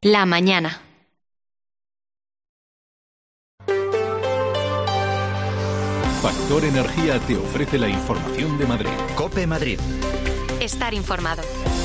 La mañana. Factor Energía te ofrece la información de Madrid. COPE Madrid. Estar informado.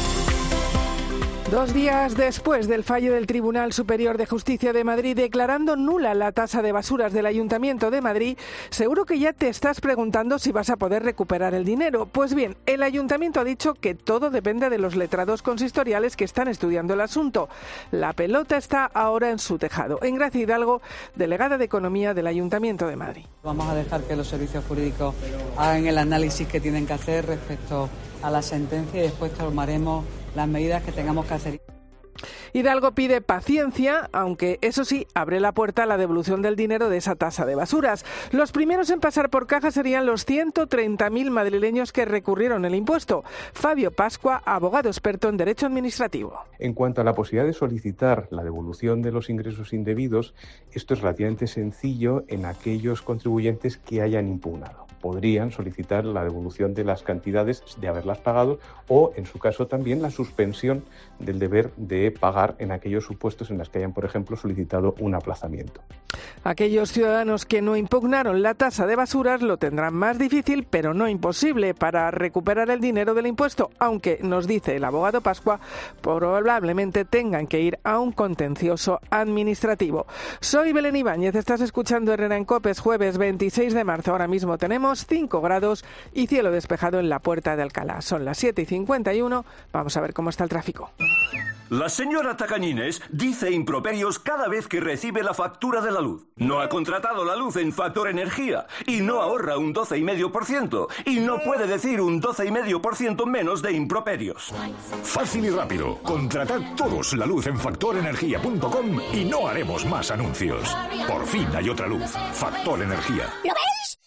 2 días después del fallo del Tribunal Superior de Justicia de Madrid declarando nula la tasa de basuras del Ayuntamiento de Madrid, seguro que ya te estás preguntando si vas a poder recuperar el dinero. Pues bien, el Ayuntamiento ha dicho que todo depende de los letrados consistoriales que están estudiando el asunto. La pelota está ahora en su tejado. Engracia Hidalgo, delegada de Economía del Ayuntamiento de Madrid. Vamos a dejar que los servicios jurídicos hagan el análisis que tienen que hacer respecto a la sentencia y después tomaremos las medidas que tengamos que hacer. Hidalgo pide paciencia, aunque eso sí, abre la puerta a la devolución del dinero de esa tasa de basuras. Los primeros en pasar por caja serían los 130.000 madrileños que recurrieron el impuesto. Fabio Pascua, abogado experto en Derecho Administrativo. En cuanto a la posibilidad de solicitar la devolución de los ingresos indebidos, esto es relativamente sencillo en aquellos contribuyentes que hayan impugnado. Podrían solicitar la devolución de las cantidades de haberlas pagado o, en su caso, también la suspensión del deber de pagar en aquellos supuestos en los que hayan, por ejemplo, solicitado un aplazamiento. Aquellos ciudadanos que no impugnaron la tasa de basuras lo tendrán más difícil, pero no imposible, para recuperar el dinero del impuesto, aunque, nos dice el abogado Pascua, probablemente tengan que ir a un contencioso administrativo. Soy Belén Ibáñez, estás escuchando Herrera en COPE, es jueves 26 de marzo. Ahora mismo tenemos 5 grados y cielo despejado en la Puerta de Alcalá. Son las 7:51, vamos a ver cómo está el tráfico. La señora Tacañines dice improperios cada vez que recibe la factura de la luz. No ha contratado la luz en Factor Energía y no ahorra un 12,5% y no puede decir un 12,5% menos de improperios. Fácil y rápido. Contratad todos la luz en factorenergia.com y no haremos más anuncios. Por fin hay otra luz. Factor Energía. ¿Lo veis?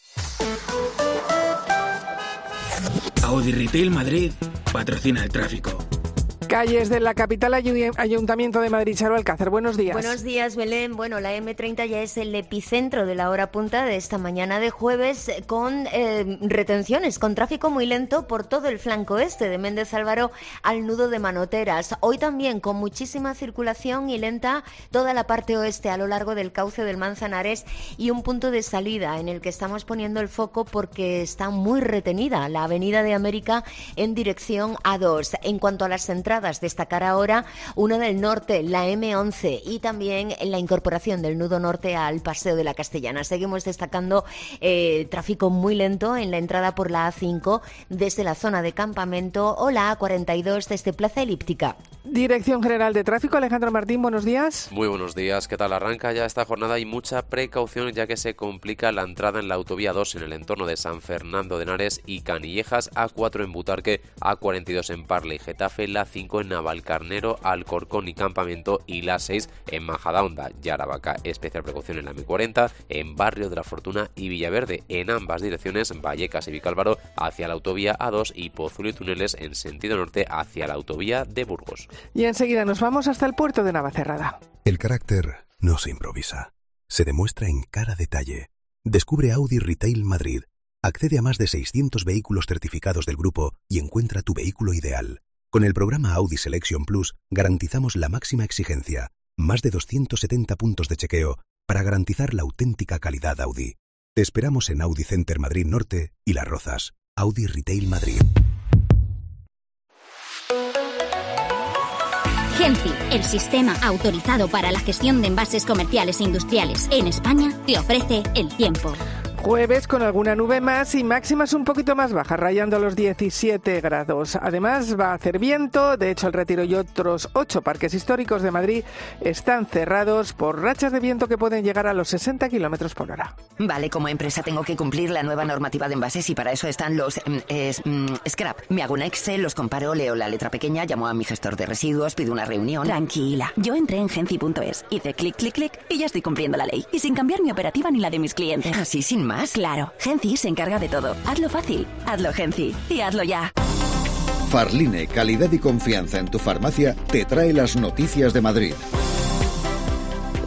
Audi Retail Madrid patrocina el tráfico. Calles de la capital Ayuntamiento de Madrid. Charo Alcácer, buenos días. Buenos días, Belén. Bueno, la M30 ya es el epicentro de la hora punta de esta mañana de jueves, con retenciones, con tráfico muy lento por todo el flanco este, de Méndez Álvaro al nudo de Manoteras. Hoy también con muchísima circulación y lenta toda la parte oeste a lo largo del cauce del Manzanares, y un punto de salida en el que estamos poniendo el foco porque está muy retenida la Avenida de América en dirección A2. En cuanto a las entradas, destacar ahora una del norte, la M11, y también la incorporación del nudo norte al Paseo de la Castellana. Seguimos destacando tráfico muy lento en la entrada por la A5 desde la zona de Campamento o la A42 desde Plaza Elíptica. Dirección General de Tráfico, Alejandro Martín, buenos días. Muy buenos días, ¿qué tal? Arranca ya esta jornada y mucha precaución, ya que se complica la entrada en la autovía 2 en el entorno de San Fernando de Henares y Canillejas, A4 en Butarque, A42 en Parla y Getafe, la 5 en Navalcarnero, Alcorcón y Campamento, y la 6 en Majadahonda y Aravaca. Especial precaución en la M40, en Barrio de la Fortuna y Villaverde, en ambas direcciones, Vallecas y Vicálvaro hacia la autovía A2 y Pozuelo y Túneles en sentido norte hacia la autovía de Burgos. Y enseguida nos vamos hasta el puerto de Navacerrada. El carácter no se improvisa, se demuestra en cada detalle. Descubre Audi Retail Madrid. Accede a más de 600 vehículos certificados del grupo y encuentra tu vehículo ideal. Con el programa Audi Selection Plus garantizamos la máxima exigencia, más de 270 puntos de chequeo para garantizar la auténtica calidad Audi. Te esperamos en Audi Center Madrid Norte y Las Rozas. Audi Retail Madrid. Genci, el sistema autorizado para la gestión de envases comerciales e industriales en España, te ofrece el tiempo. Jueves con alguna nube más y máximas un poquito más bajas, rayando los 17 grados. Además va a hacer viento, de hecho el Retiro y otros 8 parques históricos de Madrid están cerrados por rachas de viento que pueden llegar a los 60 kilómetros por hora. Vale, como empresa tengo que cumplir la nueva normativa de envases y para eso están los scrap. Me hago un Excel, los comparo, leo la letra pequeña, llamo a mi gestor de residuos, pido una reunión. Tranquila, yo entré en Genci.es, hice clic, clic, clic y ya estoy cumpliendo la ley. Y sin cambiar mi operativa ni la de mis clientes. Así sin más. Claro, Genci se encarga de todo. Hazlo fácil, hazlo Genci y hazlo ya. Farline, calidad y confianza en tu farmacia, te trae las noticias de Madrid.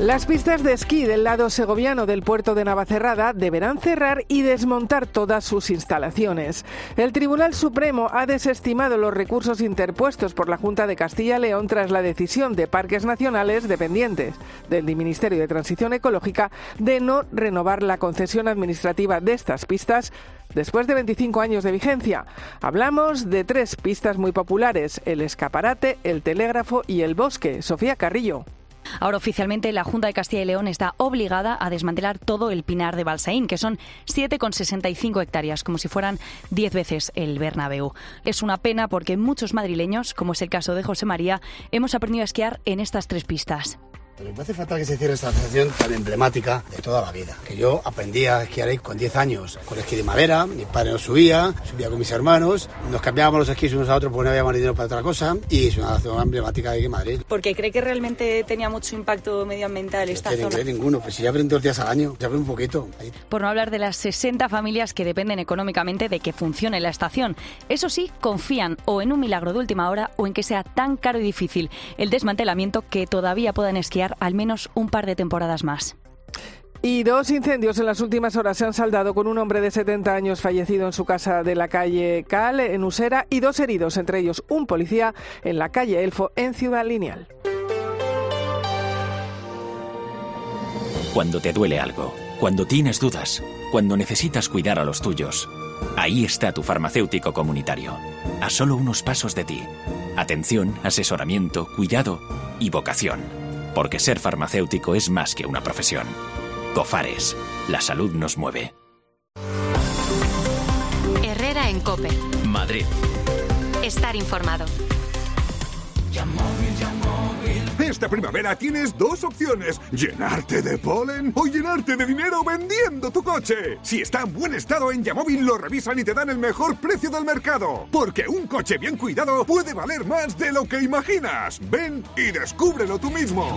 Las pistas de esquí del lado segoviano del puerto de Navacerrada deberán cerrar y desmontar todas sus instalaciones. El Tribunal Supremo ha desestimado los recursos interpuestos por la Junta de Castilla y León tras la decisión de Parques Nacionales dependientes del Ministerio de Transición Ecológica de no renovar la concesión administrativa de estas pistas después de 25 años de vigencia. Hablamos de 3 pistas muy populares: el Escaparate, el Telégrafo y el Bosque. Sofía Carrillo. Ahora oficialmente la Junta de Castilla y León está obligada a desmantelar todo el Pinar de Balsaín, que son 7,65 hectáreas, como si fueran 10 veces el Bernabéu. Es una pena porque muchos madrileños, como es el caso de José María, hemos aprendido a esquiar en estas 3 pistas. Me parece fatal que se cierre esta asociación tan emblemática de toda la vida. Que yo aprendí a esquiar ahí con 10 años, con esquí de madera, mi padre nos subía con mis hermanos, nos cambiábamos los esquís unos a otros porque no había más dinero para otra cosa, y es una zona emblemática de Madrid. ¿Porque cree que realmente tenía mucho impacto medioambiental esta zona? No cree ninguno, pues si ya abren 2 días al año, ya abren un poquito. Ahí. Por no hablar de las 60 familias que dependen económicamente de que funcione la estación. Eso sí, confían o en un milagro de última hora o en que sea tan caro y difícil el desmantelamiento que todavía puedan esquiar al menos un par de temporadas más. Y 2 incendios en las últimas horas se han saldado con un hombre de 70 años fallecido en su casa de la calle Cal, en Usera, y 2 heridos, entre ellos un policía, en la calle Elfo, en Ciudad Lineal. Cuando te duele algo, cuando tienes dudas, cuando necesitas cuidar a los tuyos, ahí está tu farmacéutico comunitario, a solo unos pasos de ti. Atención, asesoramiento, cuidado y vocación. Porque ser farmacéutico es más que una profesión. Cofares, la salud nos mueve. Herrera en COPE. Madrid. Estar informado. Esta primavera tienes 2 opciones: llenarte de polen o llenarte de dinero vendiendo tu coche. Si está en buen estado, en Yamóvil lo revisan y te dan el mejor precio del mercado. Porque un coche bien cuidado puede valer más de lo que imaginas. Ven y descúbrelo tú mismo.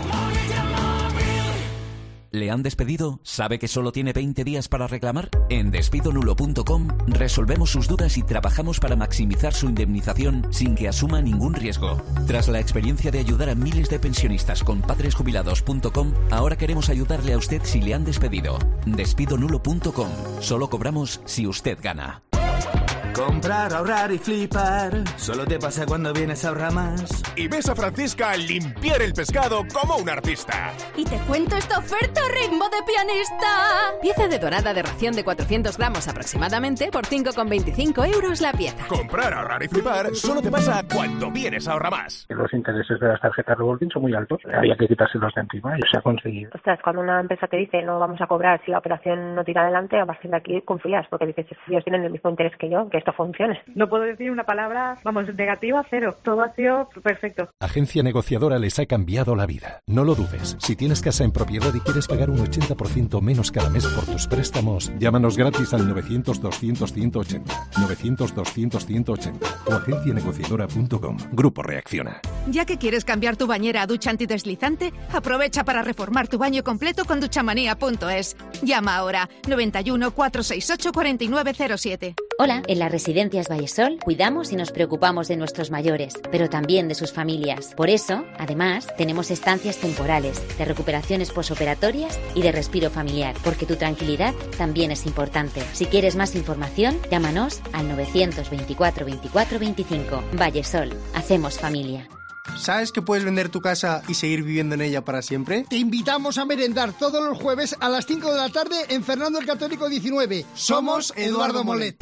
¿Le han despedido? ¿Sabe que solo tiene 20 días para reclamar? En despidonulo.com resolvemos sus dudas y trabajamos para maximizar su indemnización sin que asuma ningún riesgo. Tras la experiencia de ayudar a miles de pensionistas con padresjubilados.com, ahora queremos ayudarle a usted si le han despedido. Despidonulo.com. Solo cobramos si usted gana. Comprar, ahorrar y flipar. Solo te pasa cuando vienes a Ahorramás. Y ves a Francisca limpiar el pescado como un artista. Y te cuento esta oferta ritmo de pianista. Pieza de dorada de ración de 400 gramos aproximadamente por 5,25 € la pieza. Comprar, ahorrar y flipar solo te pasa cuando vienes a Ahorramás. Los intereses de las tarjetas revolving son muy altos. Había que quitárselos de encima y se ha conseguido. Ostras, cuando una empresa te dice no vamos a cobrar si la operación no tira adelante, a partir de aquí confías porque dices ellos tienen el mismo interés que yo, que esto funcione. No puedo decir una palabra, negativa, 0. Todo ha sido perfecto. Agencia Negociadora les ha cambiado la vida. No lo dudes. Si tienes casa en propiedad y quieres pagar un 80% menos cada mes por tus préstamos, llámanos gratis al 900-200-180, 900-200-180 o agencianegociadora.com. Grupo Reacciona. Ya que quieres cambiar tu bañera a ducha antideslizante, aprovecha para reformar tu baño completo con duchamanía.es. Llama ahora 91 468 4907. Hola, en las residencias Vallesol cuidamos y nos preocupamos de nuestros mayores, pero también de sus familias. Por eso, además, tenemos estancias temporales, de recuperaciones posoperatorias y de respiro familiar, porque tu tranquilidad también es importante. Si quieres más información, llámanos al 924 24 25. Vallesol, hacemos familia. ¿Sabes que puedes vender tu casa y seguir viviendo en ella para siempre? Te invitamos a merendar todos los jueves a las 5 de la tarde en Fernando el Católico 19. Somos Eduardo Molet.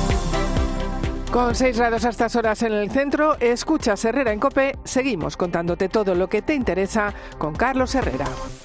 Con 6 grados a estas horas en el centro, escuchas Herrera en COPE. Seguimos contándote todo lo que te interesa con Carlos Herrera.